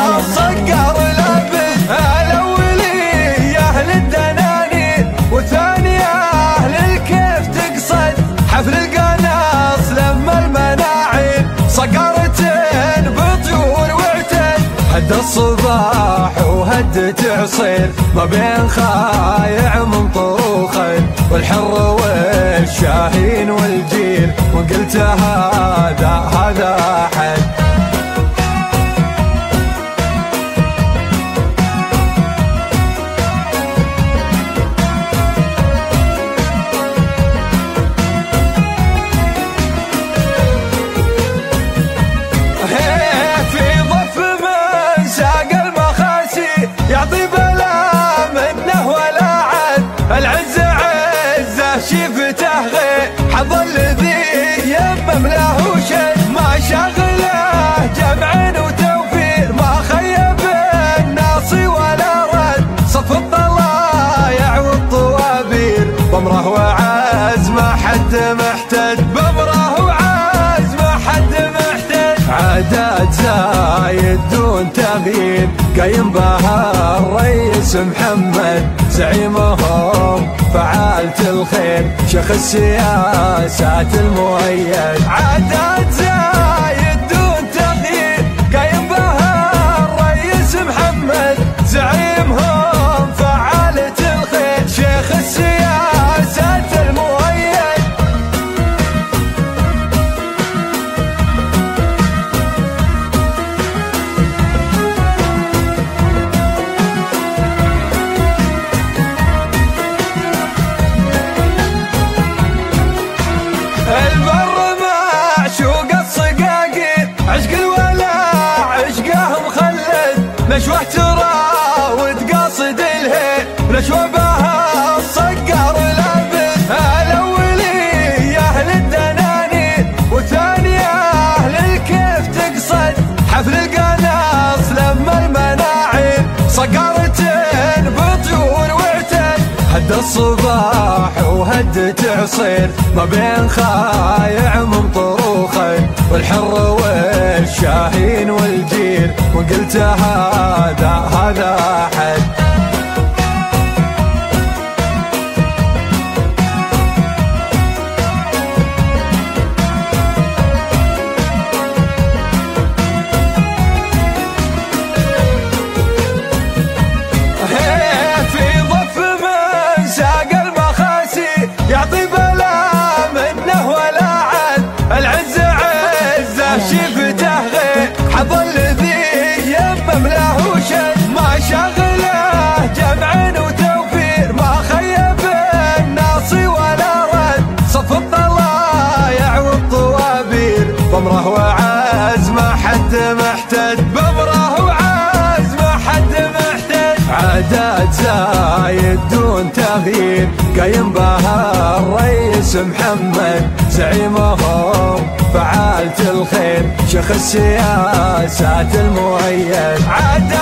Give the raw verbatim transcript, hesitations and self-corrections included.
صقر لابد الاولي يا اهل الدنانير، والثانيه اهل الكيف تقصد حفل القناص لما المناعين صقرت بطيور واعتد هد الصباح وهدت عصير ما بين خايع من طروخين والحر والشاهين والجير، وقلت هذا هذا حد يعطي بلا منه ولا عد العز عزه شفته غير حظ الذي يمم له شد ما شغله جمع وتوفير ما خيب الناصي ولا رد صف الطلايع والطوابير بمره وعز ما حد محتد بمره وعز ما حد محتد عادات زايد دون تغيير قايم بها الرئيس محمد زعيمهم فعالة الخير شيخ السياسات المؤيد عادات زايد دون تغيير قايم بها الرئيس محمد زعيمهم فعالة الخير شيخ السياسات المؤيد. البر معشوق الصقاقير عشق الولاء عشقه مخلد نشوه تراود قاصد الهيل نشوه بها الصقر لابد الاولي يا اهل الدنانير، والثانيه اهل الكيف تقصد حفل القناص لما المناعين صقرت بطيور واعتد هد الصباح وهدت عصير ما بين خايع من طروخين والحر والشاهين والجير، وقلت هذا هذا حد يعطي بلا منه ولا عد العز عزه شفته غير حظ الذي يمم له شد ما شغله جمع وتوفير ما خيب الناصي ولا رد صف الطلايع والطوابير بمره وعز ما حد محتد بمره وعز ما حد محتد عادات زايد دون تغيير قايم بها الرئيس محمد زعيمهم فعالة الخير شيخ السياسات المؤيد.